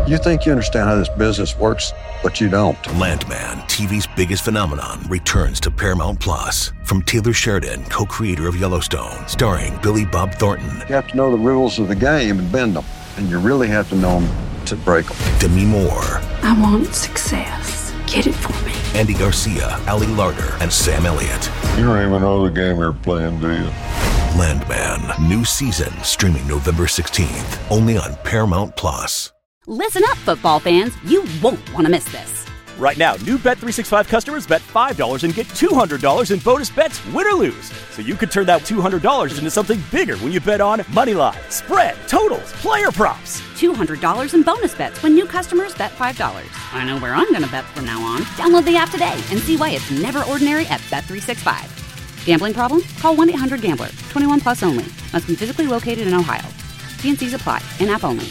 You think you understand how this business works, but you don't. Landman, TV's biggest phenomenon, returns to Paramount Plus. From Taylor Sheridan, co-creator of Yellowstone, starring Billy Bob Thornton. You have to know the rules of the game and bend them, and you really have to know them to break them. Demi Moore. I want success. Get it for me. Andy Garcia, Ali Larter, and Sam Elliott. You don't even know the game you're playing, do you? Landman, new season, streaming November 16th, only on Paramount Plus. Listen up, football fans. You won't want to miss this. Right now, new Bet365 customers bet $5 and get $200 in bonus bets, win or lose. So you could turn that $200 into something bigger when you bet on moneyline, spread, totals, player props. $200 in bonus bets when new customers bet $5. I know where I'm going to bet from now on. Download the app today and see why it's never ordinary at Bet365. Gambling problem? Call 1-800-GAMBLER. 21 plus only. Must be physically located in Ohio. T&Cs apply. In-app only.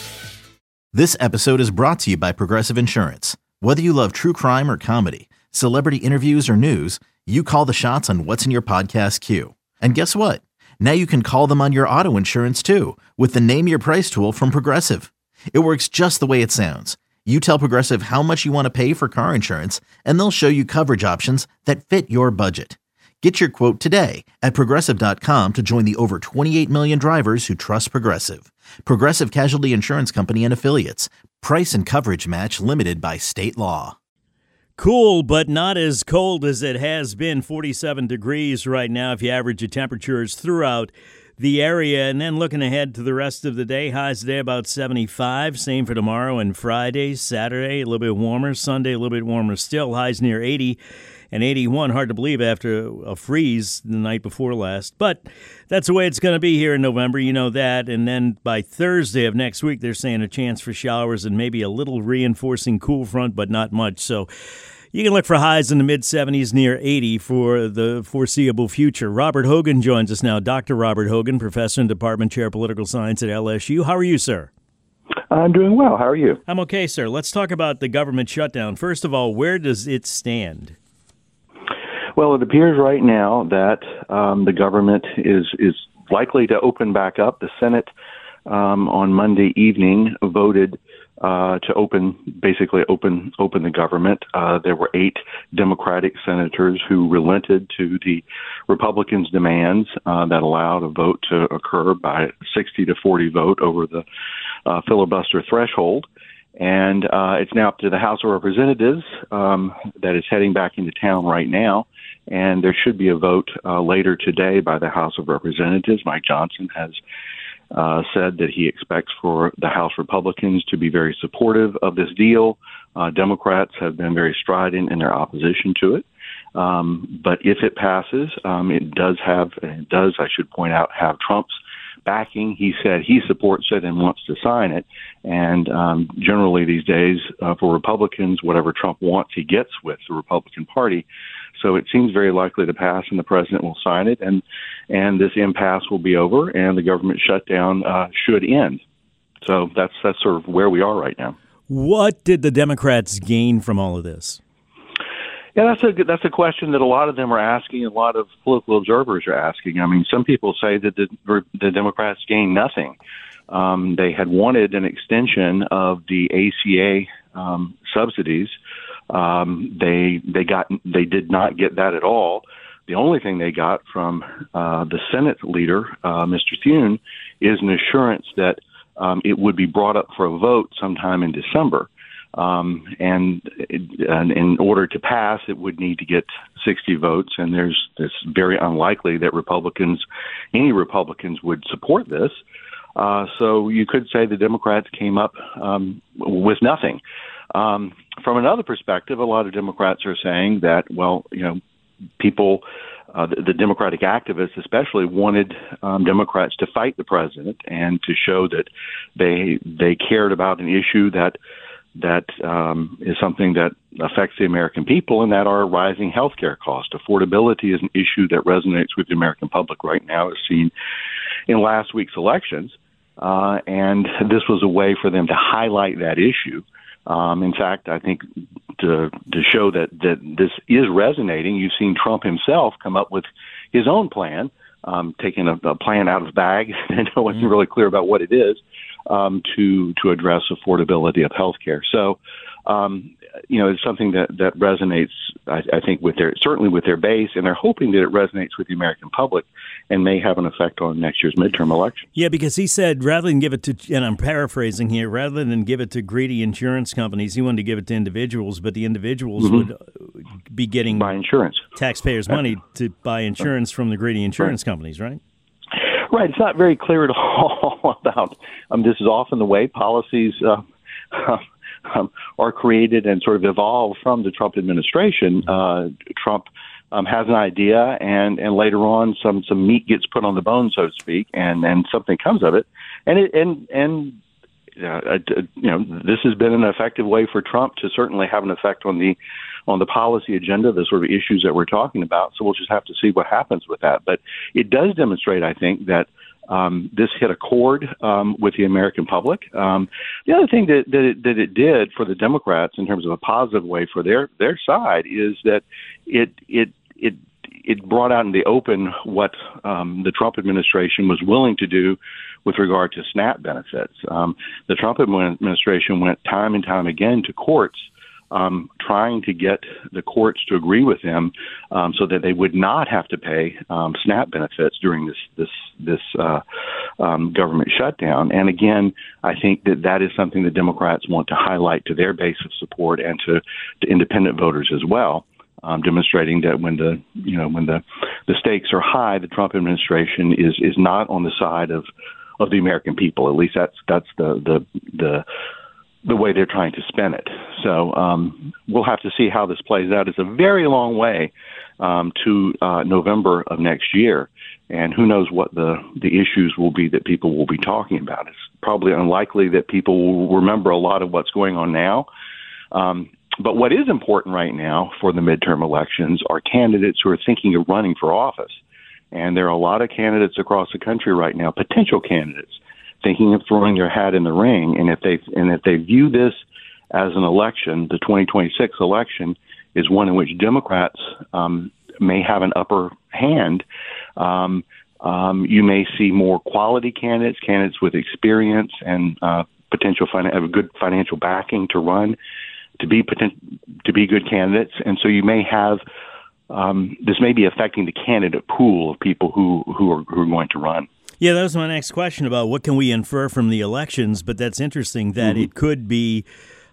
This episode is brought to you by Progressive Insurance. Whether you love true crime or comedy, celebrity interviews or news, you call the shots on what's in your podcast queue. And guess what? Now you can call them on your auto insurance too with the Name Your Price tool from Progressive. It works just the way it sounds. You tell Progressive how much you want to pay for car insurance, and they'll show you coverage options that fit your budget. Get your quote today at Progressive.com to join the over 28 million drivers who trust Progressive. Progressive Casualty Insurance Company and Affiliates. Price and coverage match limited by state law. Cool, but not as cold as it has been. 47 degrees right now if you average the temperatures throughout the area. And then looking ahead to the rest of the day, highs today about 75. Same for tomorrow and Friday. Saturday, a little bit warmer. Sunday, a little bit warmer still. Highs near 80. And 81, hard to believe after a freeze the night before last. But that's the way it's going to be here in November, you know that. And then by Thursday of next week, they're saying a chance for showers and maybe a little reinforcing cool front, but not much. So you can look for highs in the mid-70s near 80 for the foreseeable future. Robert Hogan joins us now. Dr. Robert Hogan, professor and department chair of political science at LSU. How are you, sir? I'm doing well. How are you? I'm okay, sir. Let's talk about the government shutdown. First of all, where does it stand? Well, it appears right now that the government is likely to open back up. The Senate on Monday evening voted to open the government. There were 8 Democratic senators who relented to the Republicans' demands that allowed a vote to occur by 60-40 vote over the filibuster threshold. And it's now up to the House of Representatives that is heading back into town right now. And there should be a vote later today by the House of Representatives. Mike Johnson has said that he expects for the House Republicans to be very supportive of this deal. Democrats have been very strident in their opposition to it. But if it passes, it does, I should point out, have Trump's backing. He said he supports it and wants to sign it. And generally these days, for Republicans, whatever Trump wants, he gets with the Republican Party. So it seems very likely to pass, and the president will sign it, and this impasse will be over, and the government shutdown should end. So that's sort of where we are right now. What did the Democrats gain from all of this? Yeah, that's a question that a lot of them are asking. A lot of political observers are asking. I mean, some people say that the Democrats gained nothing. They had wanted an extension of the ACA subsidies. They did not get that at all. The only thing they got from the Senate leader, Mr. Thune, is an assurance that it would be brought up for a vote sometime in December. And in order to pass, it would need to get 60 votes, and it's very unlikely that any Republicans would support this. So you could say the Democrats came up with nothing. From another perspective, a lot of Democrats are saying that, well, people, the Democratic activists especially, wanted Democrats to fight the president and to show that they cared about an issue that is something that affects the American people, and that are rising healthcare costs. Affordability is an issue that resonates with the American public right now, as seen in last week's elections. And this was a way for them to highlight that issue. In fact, I think to show that this is resonating, you've seen Trump himself come up with his own plan, taking a plan out of the bag. I wasn't really clear about what it is. to address affordability of health care. So, it's something that resonates, I think, certainly with their base, and they're hoping that it resonates with the American public and may have an effect on next year's midterm election. Yeah, because he said rather than give it to, and I'm paraphrasing here, rather than give it to greedy insurance companies, he wanted to give it to individuals, but the individuals would be getting buy insurance, taxpayers' money to buy insurance from the greedy insurance companies, right? Right. It's not very clear at all about. This is often the way policies are created and sort of evolve from the Trump administration. Trump has an idea, and later on, some meat gets put on the bone, so to speak, and something comes of it. This has been an effective way for Trump to certainly have an effect on the policy agenda, the sort of issues that we're talking about. So we'll just have to see what happens with that. But it does demonstrate, I think, that this hit a chord with the American public. The other thing that it did for the Democrats in terms of a positive way for their side is that it brought out in the open what the Trump administration was willing to do with regard to SNAP benefits. The Trump administration went time and time again to courts trying to get the courts to agree with them so that they would not have to pay SNAP benefits during this government shutdown. And again, I think that is something the Democrats want to highlight to their base of support and to independent voters as well, demonstrating that when the stakes are high, the Trump administration is not on the side of the American people. At least that's the way they're trying to spin it. So we'll have to see how this plays out. It's a very long way to November of next year, and who knows what the issues will be that people will be talking about. It's probably unlikely that people will remember a lot of what's going on now. But what is important right now for the midterm elections are candidates who are thinking of running for office. And there are a lot of candidates across the country right now, potential candidates, thinking of throwing their hat in the ring. And if they view this as an election, the 2026 election is one in which Democrats may have an upper hand. You may see more quality candidates with experience and potential have a good financial backing to run, to be good candidates. And so you may have this may be affecting the candidate pool of people who are going to run. Yeah, that was my next question about what can we infer from the elections, but that's interesting that it could be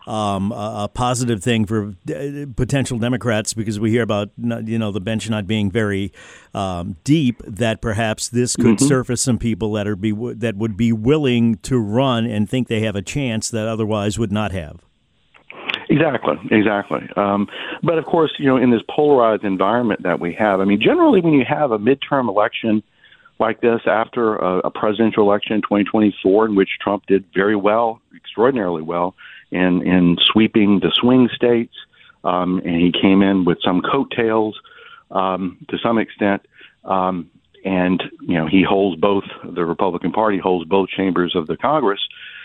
a positive thing for potential Democrats because we hear about, the bench not being very deep, that perhaps this could surface some people that would be willing to run and think they have a chance that otherwise would not have. Exactly. But of course, in this polarized environment that we have, generally when you have a midterm election like this after a presidential election in 2024, in which Trump did very well, extraordinarily well, in sweeping the swing states, and he came in with some coattails to some extent, and he holds both. The Republican Party holds both chambers of the Congress.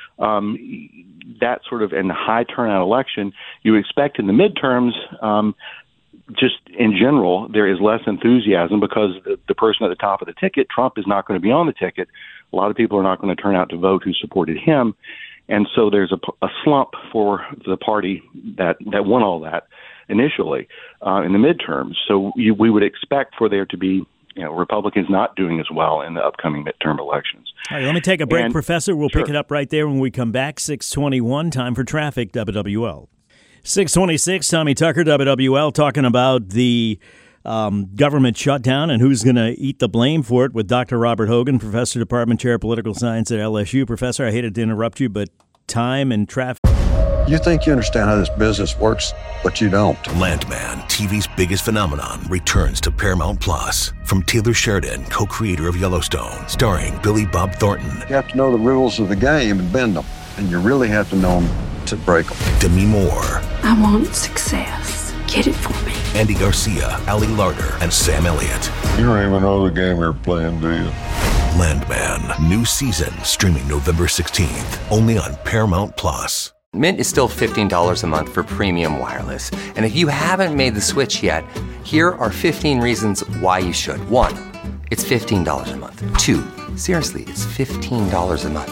That sort of in the high turnout election, you expect in the midterms. Just in general, there is less enthusiasm because the person at the top of the ticket, Trump, is not going to be on the ticket. A lot of people are not going to turn out to vote who supported him. And so there's a slump for the party that won all that initially in the midterms. So we would expect for there to be Republicans not doing as well in the upcoming midterm elections. All right, let me take a break, Professor. We'll pick it up right there when we come back. 6:21, time for traffic, WWL. 6:26, Tommy Tucker, WWL, talking about the government shutdown and who's going to eat the blame for it with Dr. Robert Hogan, Professor, Department Chair of Political Science at LSU. Professor, I hated to interrupt you, but time and traffic. You think you understand how this business works, but you don't. Landman, TV's biggest phenomenon, returns to Paramount Plus. From Taylor Sheridan, co-creator of Yellowstone, starring Billy Bob Thornton. You have to know the rules of the game and bend them, and you really have to know them to break them. Demi Moore. I want success. Get it for me. Andy Garcia, Ali Larter, and Sam Elliott. You don't even know the game you're playing, do you? Landman, new season, streaming November 16th, only on Paramount Plus. Mint is still $15 a month for premium wireless. And if you haven't made the switch yet, here are 15 reasons why you should. 1, it's $15 a month. 2, seriously, it's $15 a month.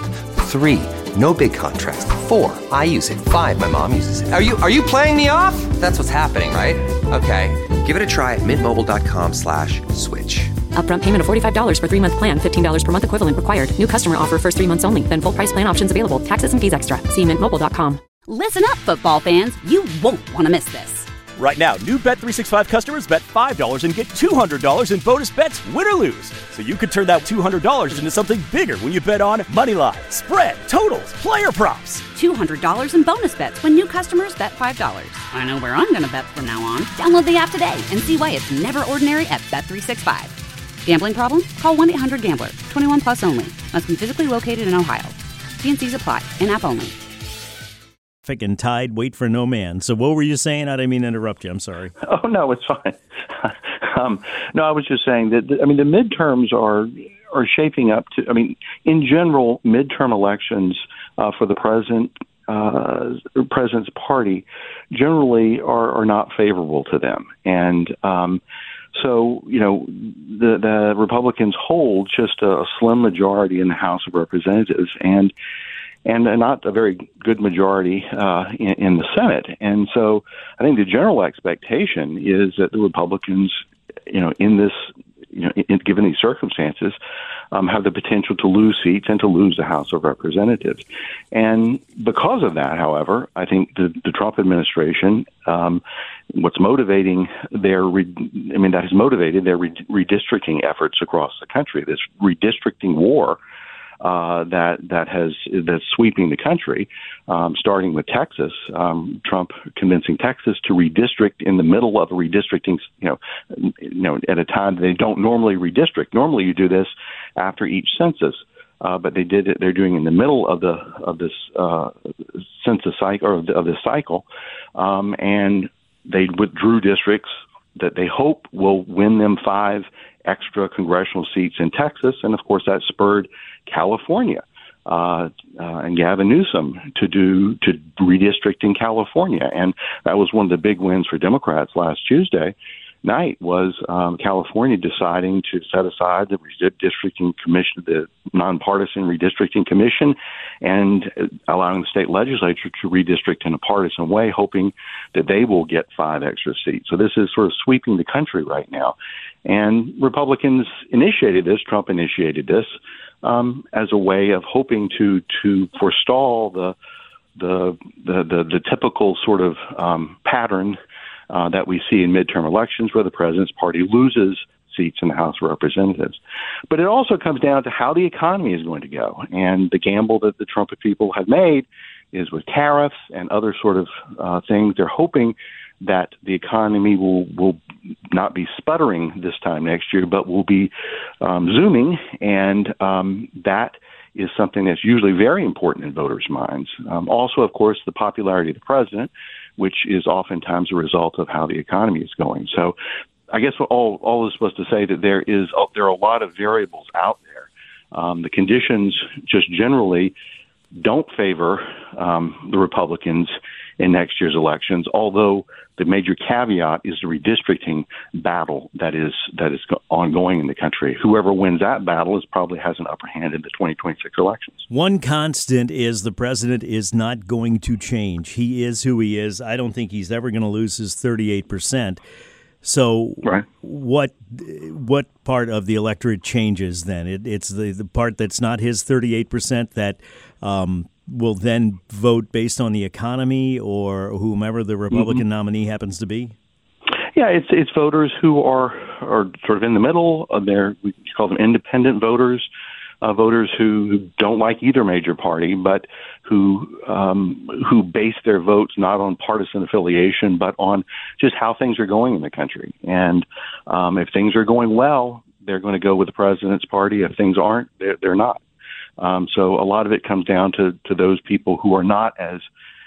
3, no big contracts. 4, I use it. 5, my mom uses it. Are you playing me off? That's what's happening, right? Okay, give it a try at mintmobile.com/switch. Upfront payment of $45 for 3-month plan. $15 per month equivalent required. New customer offer first 3 months only. Then full price plan options available. Taxes and fees extra. See mintmobile.com. Listen up, football fans. You won't want to miss this. Right now, new Bet365 customers bet $5 and get $200 in bonus bets, win or lose. So you could turn that $200 into something bigger when you bet on money line, spread, totals, player props. $200 in bonus bets when new customers bet $5. I know where I'm going to bet from now on. Download the app today and see why it's never ordinary at Bet365. Gambling problem? Call 1-800-GAMBLER. 21 plus only. Must be physically located in Ohio. T&Cs apply. In-app only. And Tide wait for no man. So what were you saying? I didn't mean to interrupt you. I'm sorry. Oh, no, it's fine. No, I was just saying that, the midterms are shaping up to, in general, midterm elections for the president's party generally are not favorable to them. And so, the Republicans hold just a slim majority in the House of Representatives and not a very good majority in the Senate. And so I think the general expectation is that the Republicans, in this, given these circumstances, have the potential to lose seats and to lose the House of Representatives. And because of that, however, I think the Trump administration, what's motivating that has motivated their redistricting efforts across the country, this redistricting war that's sweeping the country, starting with Texas. Trump convincing Texas to redistrict in the middle of a redistricting, at a time they don't normally redistrict. Normally, you do this after each census, but they did it. They're doing it in the middle of this census cycle or of this cycle, and they withdrew districts that they hope will win them 5 extra congressional seats in Texas, and of course that spurred California and Gavin Newsom to redistrict in California, and that was one of the big wins for Democrats last Tuesday night. Was California deciding to set aside the redistricting commission, the nonpartisan redistricting commission, and allowing the state legislature to redistrict in a partisan way, hoping that they will get 5 extra seats. So this is sort of sweeping the country right now. And Republicans initiated this, Trump initiated this, as a way of hoping to forestall the typical sort of pattern that we see in midterm elections, where the president's party loses seats in the House of Representatives. But it also comes down to how the economy is going to go. And the gamble that the Trump people have made is with tariffs and other sort of things. They're hoping that the economy will not be sputtering this time next year, but will be zooming, and that is something that's usually very important in voters' minds. Also, of course, the popularity of the president, which is oftentimes a result of how the economy is going. So I guess all is supposed to say that there are a lot of variables out there. The conditions just generally don't favor the Republicans in next year's elections, although the major caveat is the redistricting battle that is ongoing in the country. Whoever wins that battle probably has an upper hand in the 2026 elections. One constant is the president is not going to change. He is who he is. I don't think he's ever going to lose his 38%. So right. What part of the electorate changes then? It's the part that's not his 38% that will then vote based on the economy or whomever the Republican nominee happens to be? Yeah, it's voters who are sort of in the middle. We call them independent voters, voters who don't like either major party, but who base their votes not on partisan affiliation, but on just how things are going in the country. And if things are going well, they're going to go with the president's party. If things aren't, they're not. So a lot of it comes down to those people who are not as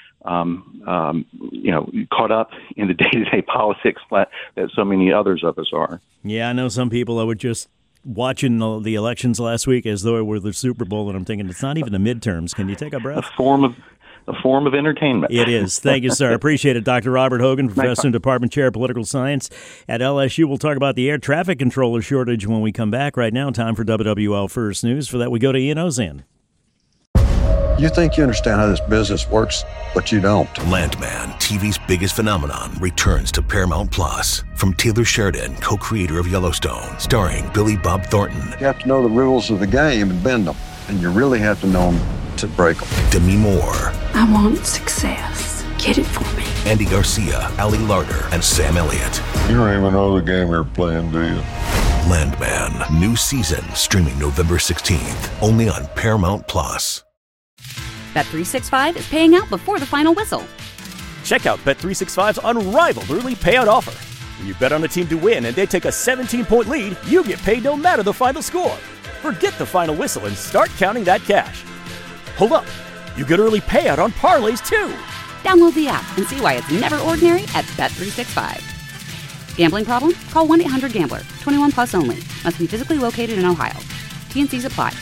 caught up in the day-to-day politics that so many others of us are. Yeah, I know some people that were just watching the elections last week as though it were the Super Bowl, and I'm thinking it's not even the midterms. Can you take a breath? A form of entertainment. It is. Thank you, sir. Appreciate it. Dr. Robert Hogan, professor and department chair of political science at LSU. We'll talk about the air traffic controller shortage when we come back. Right now, time for WWL First News. For that, we go to Ian Ozan. You think you understand how this business works, but you don't. Landman, TV's biggest phenomenon, returns to Paramount Plus. From Taylor Sheridan, co-creator of Yellowstone, starring Billy Bob Thornton. You have to know the rules of the game and bend them, and you really have to know them to break them. Demi Moore. I want success. Get it for me. Andy Garcia, Ali Larter, and Sam Elliott. You don't even know the game you're playing, do you? Landman, new season, streaming November 16th, only on Paramount Plus. Bet365 is paying out before the final whistle. Check out Bet365's unrivaled early payout offer. When you bet on a team to win and they take a 17-point lead, you get paid no matter the final score. Forget the final whistle and start counting that cash. Hold up, you get early payout on parlays too. Download the app and see why it's never ordinary at Bet365. Gambling problem? Call 1-800-GAMBLER. 21 plus only. Must be physically located in Ohio. T&Cs apply.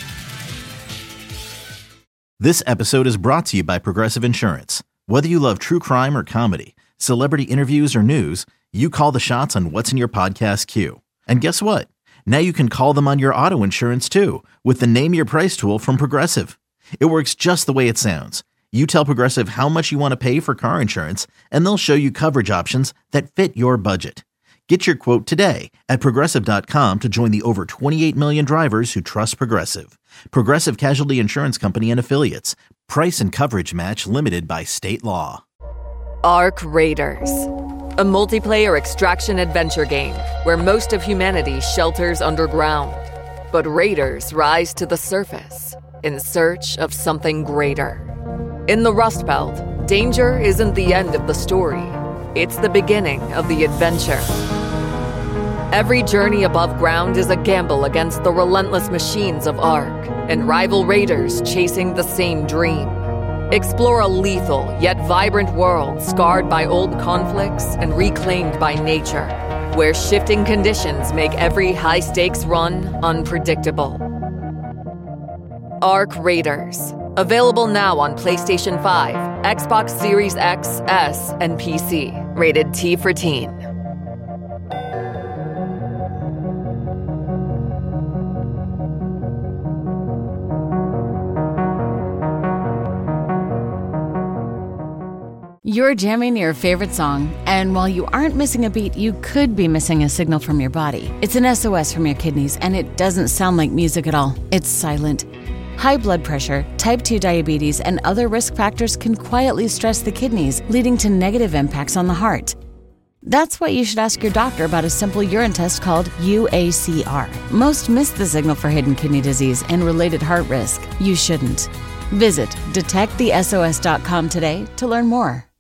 This episode is brought to you by Progressive Insurance. Whether you love true crime or comedy, celebrity interviews or news, you call the shots on what's in your podcast queue. And guess what? Now you can call them on your auto insurance too with the Name Your Price tool from Progressive. It works just the way it sounds. You tell Progressive how much you want to pay for car insurance, and they'll show you coverage options that fit your budget. Get your quote today at Progressive.com to join the over 28 million drivers who trust Progressive. Progressive Casualty Insurance Company and Affiliates. Price and coverage match limited by state law. Ark Raiders, a multiplayer extraction adventure game where most of humanity shelters underground. But raiders rise to the surface in search of something greater. In the Rust Belt, danger isn't the end of the story. It's the beginning of the adventure. Every journey above ground is a gamble against the relentless machines of Ark and rival raiders chasing the same dream. Explore a lethal yet vibrant world scarred by old conflicts and reclaimed by nature, where shifting conditions make every high-stakes run unpredictable. Ark Raiders. Available now on PlayStation 5, Xbox Series X, S, and PC. Rated T for Teen. You're jamming your favorite song, and while you aren't missing a beat, you could be missing a signal from your body. It's an SOS from your kidneys, and it doesn't sound like music at all. It's silent. High blood pressure, type 2 diabetes, and other risk factors can quietly stress the kidneys, leading to negative impacts on the heart. That's why you should ask your doctor about a simple urine test called UACR. Most miss the signal for hidden kidney disease and related heart risk. You shouldn't. Visit detectthesos.com today to learn more.